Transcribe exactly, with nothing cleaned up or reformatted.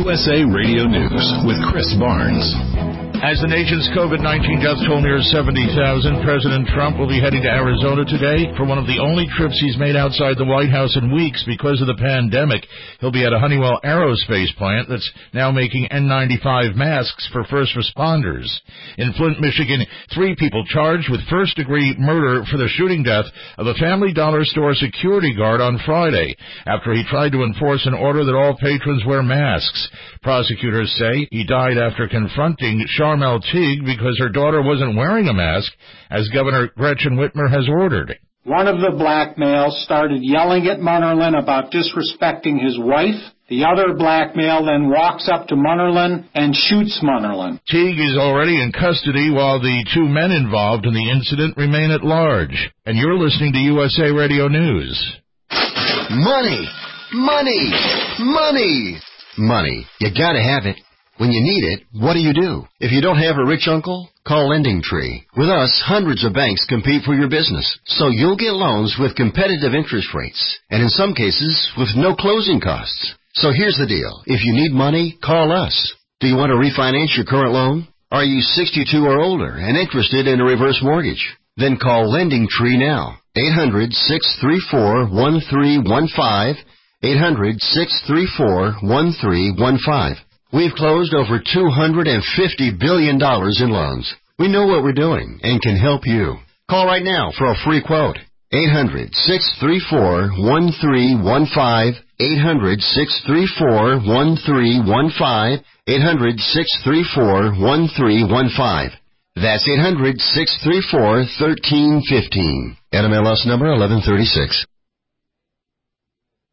U S A Radio News with Chris Barnes. As the nation's COVID nineteen death toll nears seventy thousand, President Trump will be heading to Arizona today for one of the only trips he's made outside the White House in weeks because of the pandemic. He'll be at a Honeywell aerospace plant that's now making N ninety-five masks for first responders. In Flint, Michigan, three people charged with first-degree murder for the shooting death of a Family Dollar store security guard on Friday after he tried to enforce an order that all patrons wear masks. Prosecutors say he died after confronting Charmel Teague because her daughter wasn't wearing a mask, as Governor Gretchen Whitmer has ordered. One of the black males started yelling at Munnerlyn about disrespecting his wife. The other black male then walks up to Munnerlyn and shoots Munnerlyn. Teague is already in custody while the two men involved in the incident remain at large. And you're listening to U S A Radio News. Money! Money! Money! Money. You gotta have it. When you need it, what do you do? If you don't have a rich uncle, call Lending Tree. With us, hundreds of banks compete for your business, so you'll get loans with competitive interest rates, and in some cases, with no closing costs. So here's the deal. If you need money, call us. Do you want to refinance your current loan? Are you sixty-two or older and interested in a reverse mortgage? Then call Lending Tree now. eight hundred, six three four, one three one five. eight hundred, six three four, one three one five. We've closed over two hundred fifty billion dollars in loans. We know what we're doing and can help you. Call right now for a free quote. eight hundred, six three four, one three one five. eight hundred, six three four, one three one five. eight hundred, six three four, one three one five. That's eight hundred, six three four, one three one five. N M L S number eleven thirty-six.